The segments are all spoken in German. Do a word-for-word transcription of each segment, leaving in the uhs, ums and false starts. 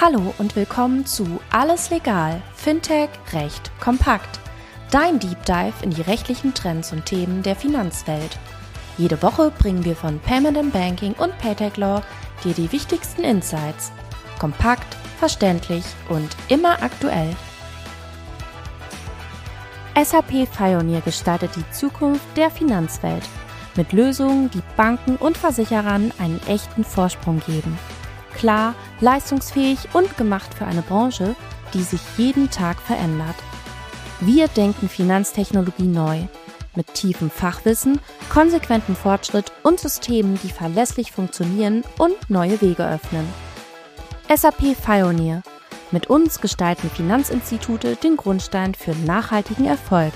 Hallo und willkommen zu Alles Legal, Fintech, Recht, Kompakt. Dein Deep Dive in die rechtlichen Trends und Themen der Finanzwelt. Jede Woche bringen wir von Payment and Banking und Paytech Law dir die wichtigsten Insights. Kompakt, verständlich und immer aktuell. S A P Fioneer gestaltet die Zukunft der Finanzwelt mit Lösungen, die Banken und Versicherern einen echten Vorsprung geben. Klar, leistungsfähig und gemacht für eine Branche, die sich jeden Tag verändert. Wir denken Finanztechnologie neu, mit tiefem Fachwissen, konsequentem Fortschritt und Systemen, die verlässlich funktionieren und neue Wege öffnen. S A P Fioneer. Mit uns gestalten Finanzinstitute den Grundstein für nachhaltigen Erfolg.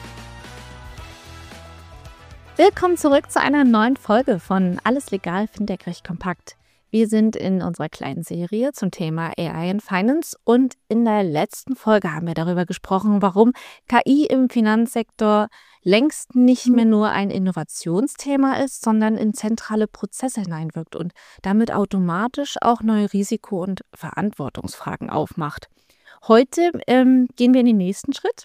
Willkommen zurück zu einer neuen Folge von Alles Legal, Fintech, Recht, Kompakt. Wir sind in unserer kleinen Serie zum Thema A I in Finance und in der letzten Folge haben wir darüber gesprochen, warum K I im Finanzsektor längst nicht mehr nur ein Innovationsthema ist, sondern in zentrale Prozesse hineinwirkt und damit automatisch auch neue Risiko- und Verantwortungsfragen aufmacht. Heute ähm, gehen wir in den nächsten Schritt.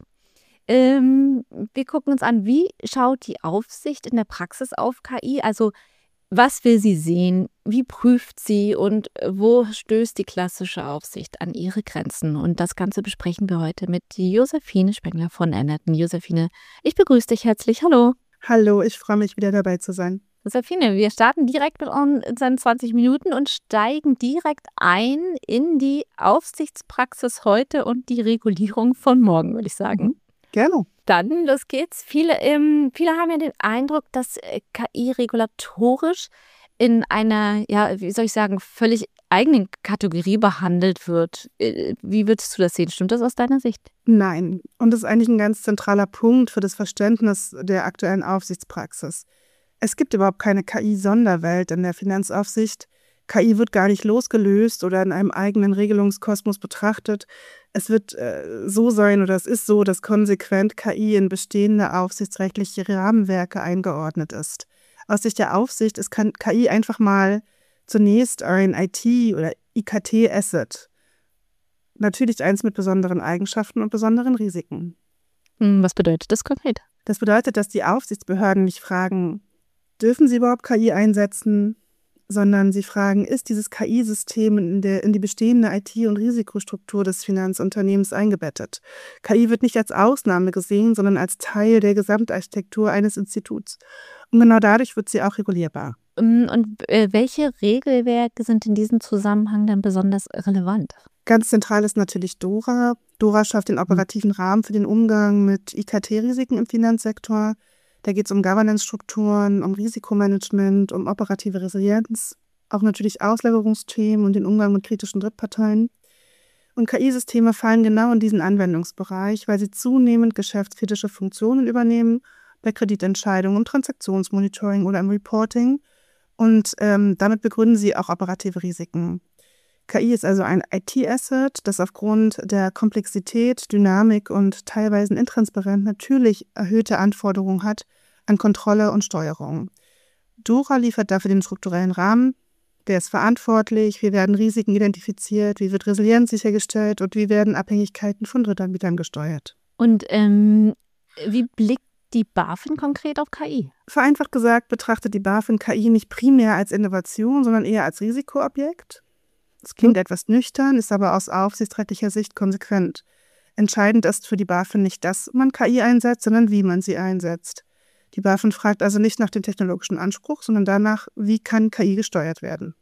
Ähm, wir gucken uns an, wie schaut die Aufsicht in der Praxis auf K I, also was will sie sehen, wie prüft sie und wo stößt die klassische Aufsicht an ihre Grenzen? Und das Ganze besprechen wir heute mit Josephine Spengler von Enerton. Josephine, ich begrüße dich herzlich. Hallo. Hallo, ich freue mich, wieder dabei zu sein. Josephine, wir starten direkt mit unseren zwanzig Minuten und steigen direkt ein in die Aufsichtspraxis heute und die Regulierung von morgen, würde ich sagen. Mhm. Gerne. Dann, los geht's. Viele, ähm, viele haben ja den Eindruck, dass äh, K I regulatorisch in einer, ja, wie soll ich sagen, völlig eigenen Kategorie behandelt wird. Äh, wie würdest du das sehen? Stimmt das aus deiner Sicht? Nein. Und das ist eigentlich ein ganz zentraler Punkt für das Verständnis der aktuellen Aufsichtspraxis. Es gibt überhaupt keine K I-Sonderwelt in der Finanzaufsicht. K I wird gar nicht losgelöst oder in einem eigenen Regelungskosmos betrachtet. Es wird äh, so sein oder es ist so, dass konsequent K I in bestehende aufsichtsrechtliche Rahmenwerke eingeordnet ist. Aus Sicht der Aufsicht ist K I einfach mal zunächst ein I T- oder I K T-Asset. Natürlich eins mit besonderen Eigenschaften und besonderen Risiken. Was bedeutet das konkret? Das bedeutet, dass die Aufsichtsbehörden nicht fragen, dürfen sie überhaupt K I einsetzen, sondern sie fragen, ist dieses K I-System in, der, in die bestehende I T- und Risikostruktur des Finanzunternehmens eingebettet. K I wird nicht als Ausnahme gesehen, sondern als Teil der Gesamtarchitektur eines Instituts. Und genau dadurch wird sie auch regulierbar. Und äh, welche Regelwerke sind in diesem Zusammenhang dann besonders relevant? Ganz zentral ist natürlich DORA. DORA schafft den operativen Rahmen für den Umgang mit I K T-Risiken im Finanzsektor. Da geht es um Governance-Strukturen, um Risikomanagement, um operative Resilienz, auch natürlich Auslagerungsthemen und den Umgang mit kritischen Drittparteien. Und K I-Systeme fallen genau in diesen Anwendungsbereich, weil sie zunehmend geschäftskritische Funktionen übernehmen, bei Kreditentscheidungen, im Transaktionsmonitoring oder im Reporting. Und ähm, damit begründen sie auch operative Risiken. K I ist also ein I T-Asset, das aufgrund der Komplexität, Dynamik und teilweise intransparent natürlich erhöhte Anforderungen hat an Kontrolle und Steuerung. DORA liefert dafür den strukturellen Rahmen. Wer ist verantwortlich? Wie werden Risiken identifiziert? Wie wird Resilienz sichergestellt? Und wie werden Abhängigkeiten von Drittanbietern gesteuert? Und ähm, wie blickt die BaFin konkret auf K I? Vereinfacht gesagt betrachtet die BaFin K I nicht primär als Innovation, sondern eher als Risikoobjekt. Das klingt etwas nüchtern, ist aber aus aufsichtsrechtlicher Sicht konsequent. Entscheidend ist für die BaFin nicht, dass man K I einsetzt, sondern wie man sie einsetzt. Die BaFin fragt also nicht nach dem technologischen Anspruch, sondern danach, wie kann K I gesteuert werden.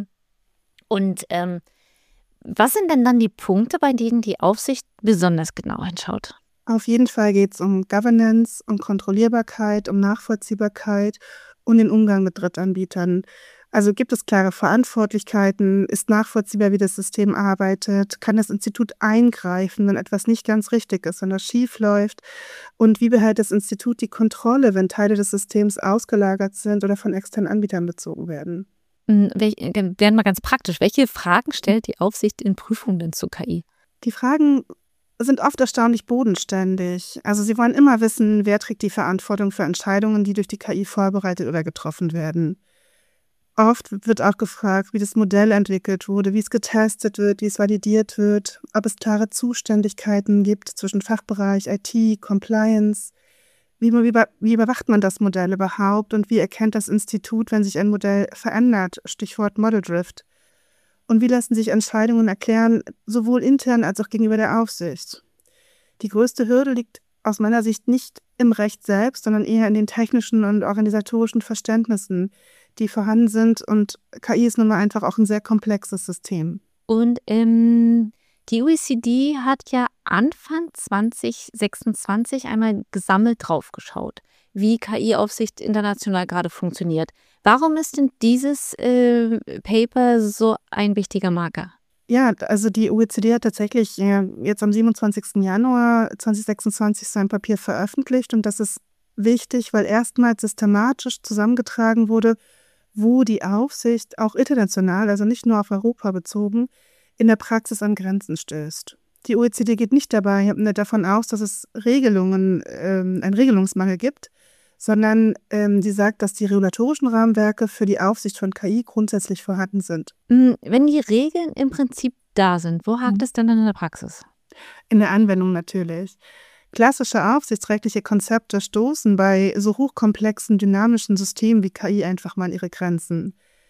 Und ähm, was sind denn dann die Punkte, bei denen die Aufsicht besonders genau hinschaut? Auf jeden Fall geht es um Governance, um Kontrollierbarkeit, um Nachvollziehbarkeit und den Umgang mit Drittanbietern. Also gibt es klare Verantwortlichkeiten, ist nachvollziehbar, wie das System arbeitet, kann das Institut eingreifen, wenn etwas nicht ganz richtig ist, wenn das schief läuft und wie behält das Institut die Kontrolle, wenn Teile des Systems ausgelagert sind oder von externen Anbietern bezogen werden. Werden mal ganz praktisch, welche Fragen stellt die Aufsicht in Prüfungen denn zu K I? Die Fragen sind oft erstaunlich bodenständig. Also sie wollen immer wissen, wer trägt die Verantwortung für Entscheidungen, die durch die K I vorbereitet oder getroffen werden. Oft wird auch gefragt, wie das Modell entwickelt wurde, wie es getestet wird, wie es validiert wird, ob es klare Zuständigkeiten gibt zwischen Fachbereich, I T, Compliance. Wie, wie, wie überwacht man das Modell überhaupt und wie erkennt das Institut, wenn sich ein Modell verändert? Stichwort Model Drift. Und wie lassen sich Entscheidungen erklären, sowohl intern als auch gegenüber der Aufsicht? Die größte Hürde liegt aus meiner Sicht nicht im Recht selbst, sondern eher in den technischen und organisatorischen Verständnissen, die vorhanden sind. Und K I ist nun mal einfach auch ein sehr komplexes System. Und ähm, die O E C D hat ja Anfang zwanzig sechsundzwanzig einmal gesammelt draufgeschaut, wie K I-Aufsicht international gerade funktioniert. Warum ist denn dieses äh, Paper so ein wichtiger Marker? Ja, also die O E C D hat tatsächlich äh, jetzt am siebenundzwanzigsten Januar zweitausendsechsundzwanzig sein Papier veröffentlicht. Und das ist wichtig, weil erstmals systematisch zusammengetragen wurde, wo die Aufsicht auch international, also nicht nur auf Europa bezogen, in der Praxis an Grenzen stößt. Die O E C D geht nicht dabei davon aus, dass es Regelungen, ähm, einen Regelungsmangel gibt, sondern ähm, sie sagt, dass die regulatorischen Rahmenwerke für die Aufsicht von K I grundsätzlich vorhanden sind. Wenn die Regeln im Prinzip da sind, wo hakt es denn dann in der Praxis? In der Anwendung natürlich. Klassische aufsichtsrechtliche Konzepte stoßen bei so hochkomplexen, dynamischen Systemen wie K I einfach mal an ihre Grenzen.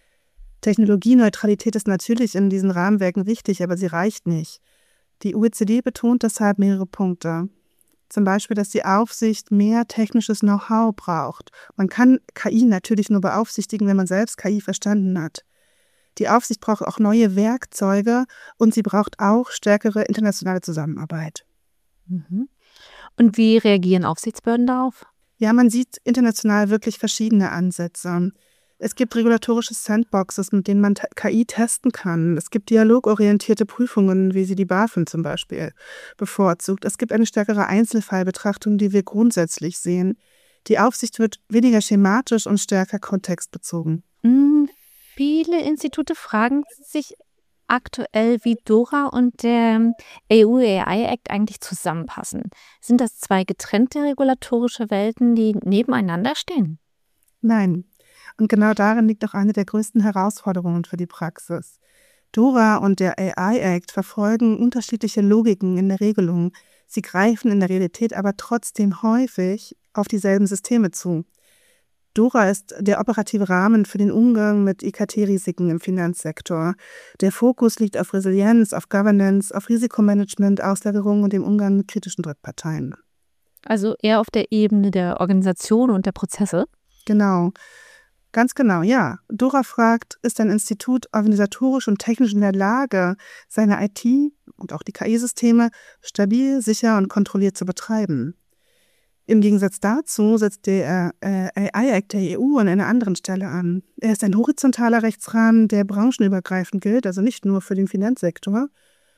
Technologieneutralität ist natürlich in diesen Rahmenwerken wichtig, aber sie reicht nicht. Die O E C D betont deshalb mehrere Punkte. Zum Beispiel, dass die Aufsicht mehr technisches Know-how braucht. Man kann K I natürlich nur beaufsichtigen, wenn man selbst K I verstanden hat. Die Aufsicht braucht auch neue Werkzeuge und sie braucht auch stärkere internationale Zusammenarbeit. Mhm. Und wie reagieren Aufsichtsbehörden darauf? Ja, man sieht international wirklich verschiedene Ansätze. Es gibt regulatorische Sandboxes, mit denen man K I testen kann. Es gibt dialogorientierte Prüfungen, wie sie die BaFin zum Beispiel bevorzugt. Es gibt eine stärkere Einzelfallbetrachtung, die wir grundsätzlich sehen. Die Aufsicht wird weniger schematisch und stärker kontextbezogen. Mhm. Viele Institute fragen sich aktuell, wie DORA und der E U A I Act eigentlich zusammenpassen. Sind das zwei getrennte regulatorische Welten, die nebeneinander stehen? Nein. Und genau darin liegt auch eine der größten Herausforderungen für die Praxis. DORA und der A I Act verfolgen unterschiedliche Logiken in der Regelung. Sie greifen in der Realität aber trotzdem häufig auf dieselben Systeme zu. DORA ist der operative Rahmen für den Umgang mit I K T-Risiken im Finanzsektor. Der Fokus liegt auf Resilienz, auf Governance, auf Risikomanagement, Auslagerung und dem Umgang mit kritischen Drittparteien. Also eher auf der Ebene der Organisation und der Prozesse? Genau. Ganz genau, ja. DORA fragt, ist ein Institut organisatorisch und technisch in der Lage, seine I T und auch die K I-Systeme stabil, sicher und kontrolliert zu betreiben? Im Gegensatz dazu setzt der äh, A I-Act der E U an einer anderen Stelle an. Er ist ein horizontaler Rechtsrahmen, der branchenübergreifend gilt, also nicht nur für den Finanzsektor,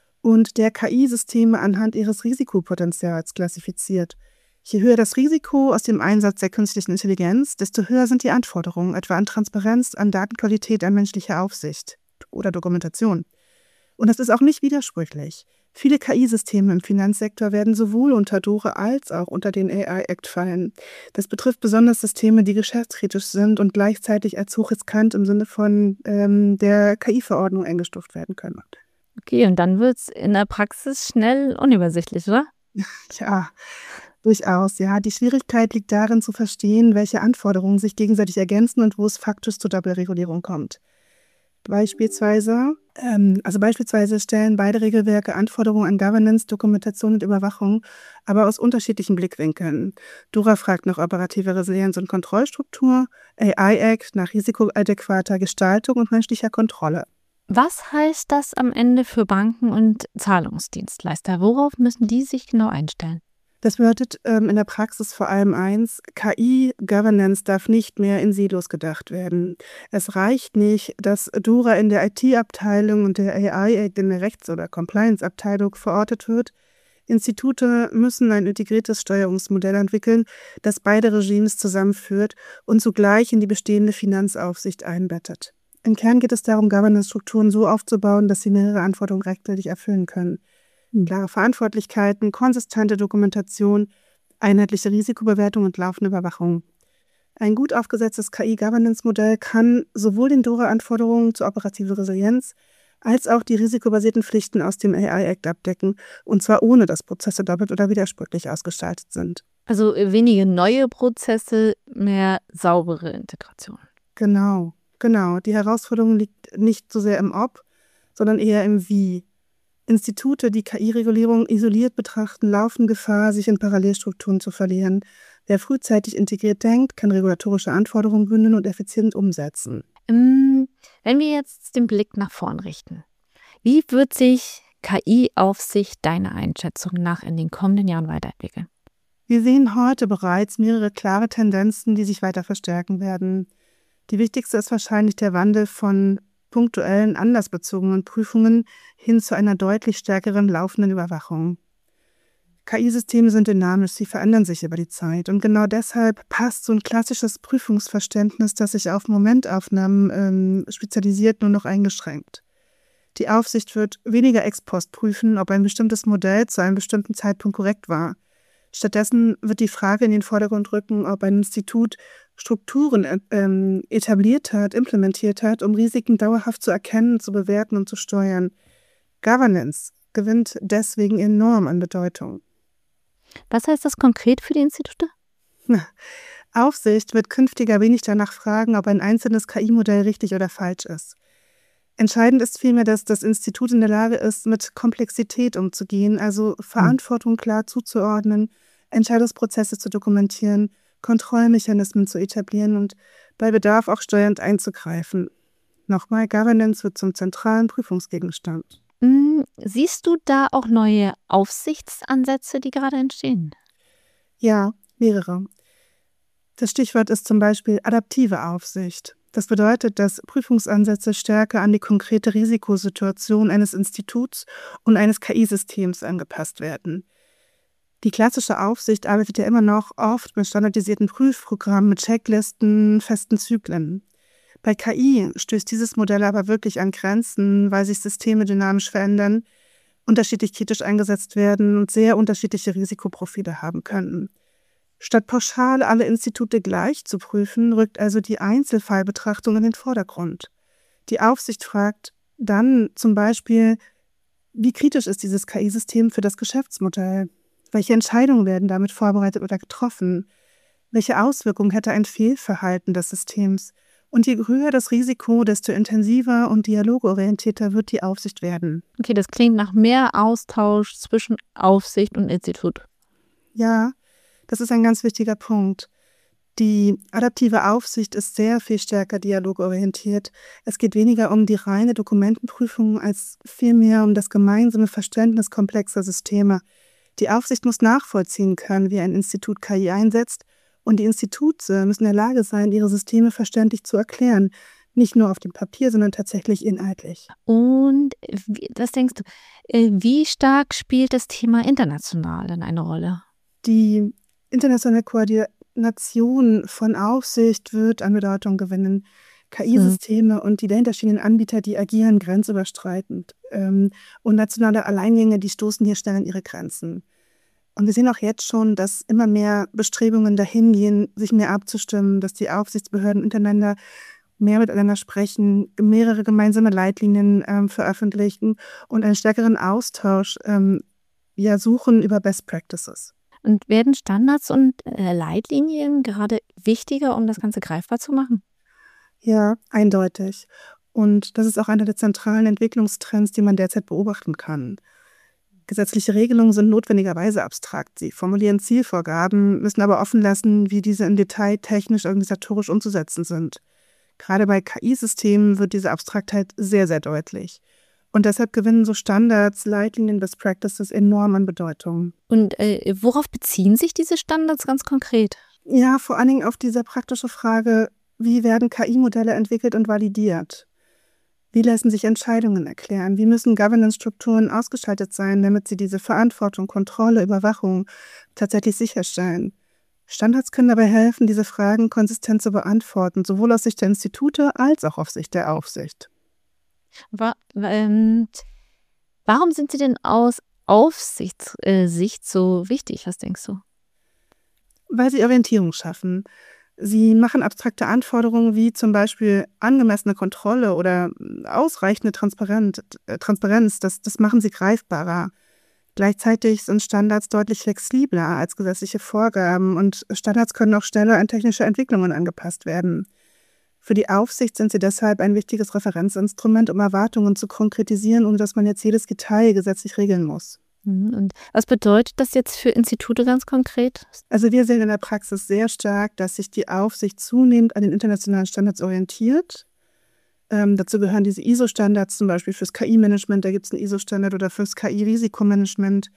und der K I-Systeme anhand ihres Risikopotenzials klassifiziert. Je höher das Risiko aus dem Einsatz der künstlichen Intelligenz, desto höher sind die Anforderungen, etwa an Transparenz, an Datenqualität, an menschliche Aufsicht oder Dokumentation. Und das ist auch nicht widersprüchlich. Viele K I-Systeme im Finanzsektor werden sowohl unter DORA als auch unter den A I-Act fallen. Das betrifft besonders Systeme, die geschäftskritisch sind und gleichzeitig als hochriskant im Sinne von ähm, der K I-Verordnung eingestuft werden können. Okay, und dann wird es in der Praxis schnell unübersichtlich, oder? Ja, durchaus, ja. Die Schwierigkeit liegt darin zu verstehen, welche Anforderungen sich gegenseitig ergänzen und wo es faktisch zur Doppelregulierung kommt. Beispielsweise, ähm, also beispielsweise stellen beide Regelwerke Anforderungen an Governance, Dokumentation und Überwachung, aber aus unterschiedlichen Blickwinkeln. DORA fragt nach operativer Resilienz und Kontrollstruktur, A I-Act nach risikoadäquater Gestaltung und menschlicher Kontrolle. Was heißt das am Ende für Banken und Zahlungsdienstleister? Worauf müssen die sich genau einstellen? Das bedeutet ähm, in der Praxis vor allem eins: K I-Governance darf nicht mehr in Silos gedacht werden. Es reicht nicht, dass DORA in der I T-Abteilung und der A I-Act in der Rechts- oder Compliance-Abteilung verortet wird. Institute müssen ein integriertes Steuerungsmodell entwickeln, das beide Regimes zusammenführt und zugleich in die bestehende Finanzaufsicht einbettet. Im Kern geht es darum, Governance-Strukturen so aufzubauen, dass sie mehrere Anforderungen rechtzeitig erfüllen können. Klare Verantwortlichkeiten, konsistente Dokumentation, einheitliche Risikobewertung und laufende Überwachung. Ein gut aufgesetztes K I-Governance-Modell kann sowohl den DORA-Anforderungen zur operativen Resilienz als auch die risikobasierten Pflichten aus dem A I-Act abdecken, und zwar ohne, dass Prozesse doppelt oder widersprüchlich ausgestaltet sind. Also äh, wenige neue Prozesse, mehr saubere Integration. Genau, genau. Die Herausforderung liegt nicht so sehr im Ob, sondern eher im Wie. Institute, die K I-Regulierung isoliert betrachten, laufen Gefahr, sich in Parallelstrukturen zu verlieren. Wer frühzeitig integriert denkt, kann regulatorische Anforderungen bündeln und effizient umsetzen. Ähm, Wenn wir jetzt den Blick nach vorn richten, wie wird sich K I-Aufsicht deiner Einschätzung nach in den kommenden Jahren weiterentwickeln? Wir sehen heute bereits mehrere klare Tendenzen, die sich weiter verstärken werden. Die wichtigste ist wahrscheinlich der Wandel von punktuellen, anlassbezogenen Prüfungen hin zu einer deutlich stärkeren laufenden Überwachung. K I-Systeme sind dynamisch, sie verändern sich über die Zeit. Und genau deshalb passt so ein klassisches Prüfungsverständnis, das sich auf Momentaufnahmen ähm, spezialisiert, nur noch eingeschränkt. Die Aufsicht wird weniger ex post prüfen, ob ein bestimmtes Modell zu einem bestimmten Zeitpunkt korrekt war. Stattdessen wird die Frage in den Vordergrund rücken, ob ein Institut Strukturen ähm, etabliert hat, implementiert hat, um Risiken dauerhaft zu erkennen, zu bewerten und zu steuern. Governance gewinnt deswegen enorm an Bedeutung. Was heißt das konkret für die Institute? Aufsicht wird künftiger wenig danach fragen, ob ein einzelnes K I-Modell richtig oder falsch ist. Entscheidend ist vielmehr, dass das Institut in der Lage ist, mit Komplexität umzugehen, also Verantwortung klar zuzuordnen, Entscheidungsprozesse zu dokumentieren, Kontrollmechanismen zu etablieren und bei Bedarf auch steuernd einzugreifen. Nochmal, Governance wird zum zentralen Prüfungsgegenstand. Siehst du da auch neue Aufsichtsansätze, die gerade entstehen? Ja, mehrere. Das Stichwort ist zum Beispiel adaptive Aufsicht. Das bedeutet, dass Prüfungsansätze stärker an die konkrete Risikosituation eines Instituts und eines K I-Systems angepasst werden. Die klassische Aufsicht arbeitet ja immer noch oft mit standardisierten Prüfprogrammen, mit Checklisten, festen Zyklen. Bei K I stößt dieses Modell aber wirklich an Grenzen, weil sich Systeme dynamisch verändern, unterschiedlich kritisch eingesetzt werden und sehr unterschiedliche Risikoprofile haben können. Statt pauschal alle Institute gleich zu prüfen, rückt also die Einzelfallbetrachtung in den Vordergrund. Die Aufsicht fragt dann zum Beispiel, wie kritisch ist dieses K I-System für das Geschäftsmodell? Welche Entscheidungen werden damit vorbereitet oder getroffen? Welche Auswirkungen hätte ein Fehlverhalten des Systems? Und je höher das Risiko, desto intensiver und dialogorientierter wird die Aufsicht werden. Okay, das klingt nach mehr Austausch zwischen Aufsicht und Institut. Ja, das ist ein ganz wichtiger Punkt. Die adaptive Aufsicht ist sehr viel stärker dialogorientiert. Es geht weniger um die reine Dokumentenprüfung, als vielmehr um das gemeinsame Verständnis komplexer Systeme. Die Aufsicht muss nachvollziehen können, wie ein Institut K I einsetzt, und die Institute müssen in der Lage sein, ihre Systeme verständlich zu erklären. Nicht nur auf dem Papier, sondern tatsächlich inhaltlich. Und wie, was denkst du, wie stark spielt das Thema international denn eine Rolle? Die internationale Koordination von Aufsicht wird an Bedeutung gewinnen. K I-Systeme hm. und die dahinterstehenden Anbieter, die agieren grenzüberschreitend. Ähm, und nationale Alleingänge, die stoßen hier schnell an ihre Grenzen. Und wir sehen auch jetzt schon, dass immer mehr Bestrebungen dahin gehen, sich mehr abzustimmen, dass die Aufsichtsbehörden untereinander mehr miteinander sprechen, mehrere gemeinsame Leitlinien ähm, veröffentlichen und einen stärkeren Austausch ähm, ja, suchen über Best Practices. Und werden Standards und äh, Leitlinien gerade wichtiger, um das Ganze greifbar zu machen? Ja, eindeutig. Und das ist auch einer der zentralen Entwicklungstrends, die man derzeit beobachten kann. Gesetzliche Regelungen sind notwendigerweise abstrakt. Sie formulieren Zielvorgaben, müssen aber offen lassen, wie diese im Detail technisch, organisatorisch umzusetzen sind. Gerade bei K I-Systemen wird diese Abstraktheit sehr, sehr deutlich. Und deshalb gewinnen so Standards, Leitlinien, Best Practices enorm an Bedeutung. Und äh, worauf beziehen sich diese Standards ganz konkret? Ja, vor allen Dingen auf diese praktische Frage, wie werden K I-Modelle entwickelt und validiert? Wie lassen sich Entscheidungen erklären? Wie müssen Governance-Strukturen ausgestaltet sein, damit sie diese Verantwortung, Kontrolle, Überwachung tatsächlich sicherstellen? Standards können dabei helfen, diese Fragen konsistent zu beantworten, sowohl aus Sicht der Institute als auch aus Sicht der Aufsicht. Wa- ähm, warum sind sie denn aus Aufsichtssicht so wichtig? Was denkst du? Weil sie Orientierung schaffen. Sie machen abstrakte Anforderungen wie zum Beispiel angemessene Kontrolle oder ausreichende Transparenz. Transparenz das, das machen sie greifbarer. Gleichzeitig sind Standards deutlich flexibler als gesetzliche Vorgaben und Standards können auch schneller an technische Entwicklungen angepasst werden. Für die Aufsicht sind sie deshalb ein wichtiges Referenzinstrument, um Erwartungen zu konkretisieren, ohne dass man jetzt jedes Detail gesetzlich regeln muss. Und was bedeutet das jetzt für Institute ganz konkret? Also wir sehen in der Praxis sehr stark, dass sich die Aufsicht zunehmend an den internationalen Standards orientiert. Ähm, dazu gehören diese I S O-Standards, zum Beispiel fürs K I-Management, da gibt es einen I S O-Standard oder fürs K I-Risikomanagement.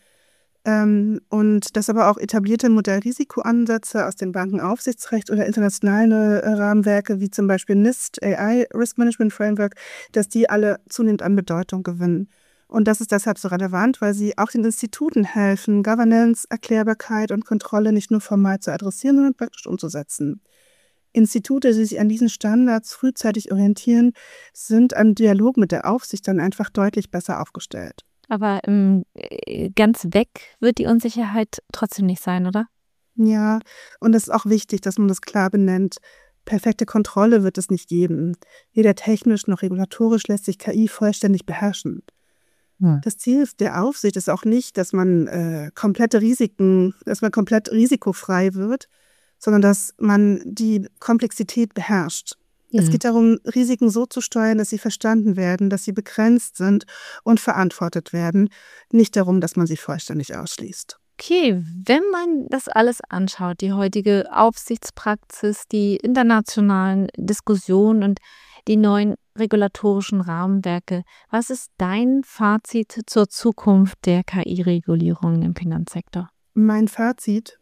Ähm, und dass aber auch etablierte Modellrisikoansätze aus dem Bankenaufsichtsrecht oder internationale äh, Rahmenwerke, wie zum Beispiel NIST, A I, Risk Management Framework, dass die alle zunehmend an Bedeutung gewinnen. Und das ist deshalb so relevant, weil sie auch den Instituten helfen, Governance, Erklärbarkeit und Kontrolle nicht nur formal zu adressieren, sondern praktisch umzusetzen. Institute, die sich an diesen Standards frühzeitig orientieren, sind am Dialog mit der Aufsicht dann einfach deutlich besser aufgestellt. Aber ähm, ganz weg wird die Unsicherheit trotzdem nicht sein, oder? Ja, und es ist auch wichtig, dass man das klar benennt. Perfekte Kontrolle wird es nicht geben. Weder technisch noch regulatorisch lässt sich K I vollständig beherrschen. Hm. Das Ziel der Aufsicht ist auch nicht, dass man äh, komplette Risiken, dass man komplett risikofrei wird, sondern dass man die Komplexität beherrscht. Mhm. Es geht darum, Risiken so zu steuern, dass sie verstanden werden, dass sie begrenzt sind und verantwortet werden. Nicht darum, dass man sie vollständig ausschließt. Okay, wenn man das alles anschaut, die heutige Aufsichtspraxis, die internationalen Diskussionen und die neuen regulatorischen Rahmenwerke, was ist dein Fazit zur Zukunft der K I-Regulierung im Finanzsektor? Mein Fazit: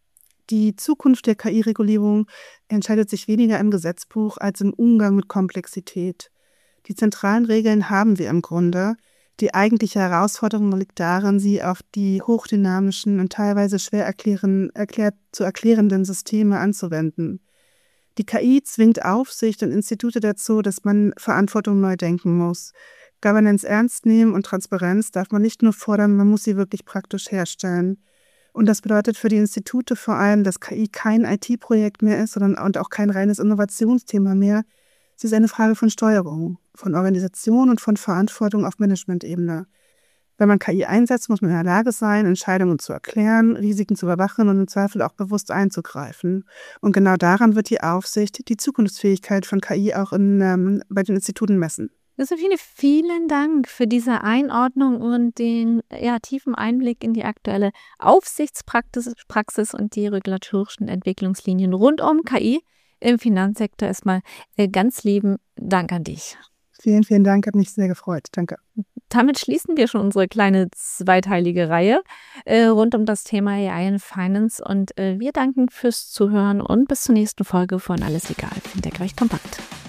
Die Zukunft der K I-Regulierung entscheidet sich weniger im Gesetzbuch als im Umgang mit Komplexität. Die zentralen Regeln haben wir im Grunde. Die eigentliche Herausforderung liegt darin, sie auf die hochdynamischen und teilweise schwer erklären, erklärt, zu erklärenden Systeme anzuwenden. Die K I zwingt Aufsicht und Institute dazu, dass man Verantwortung neu denken muss. Governance ernst nehmen und Transparenz darf man nicht nur fordern, man muss sie wirklich praktisch herstellen. Und das bedeutet für die Institute vor allem, dass K I kein I T-Projekt mehr ist, sondern und auch kein reines Innovationsthema mehr. Sie ist eine Frage von Steuerung, von Organisation und von Verantwortung auf Management-Ebene. Wenn man K I einsetzt, muss man in der Lage sein, Entscheidungen zu erklären, Risiken zu überwachen und im Zweifel auch bewusst einzugreifen. Und genau daran wird die Aufsicht die Zukunftsfähigkeit von K I auch in, ähm, bei den Instituten messen. Josephine, vielen Dank für diese Einordnung und den ja, tiefen Einblick in die aktuelle Aufsichtspraxis Praxis und die regulatorischen Entwicklungslinien rund um K I im Finanzsektor. Erstmal ganz lieben Dank an dich. Vielen, vielen Dank, hat mich sehr gefreut. Danke. Damit schließen wir schon unsere kleine zweiteilige Reihe äh, rund um das Thema A I in Finance und äh, wir danken fürs Zuhören und bis zur nächsten Folge von Alles Legal, Fintech Recht Kompakt.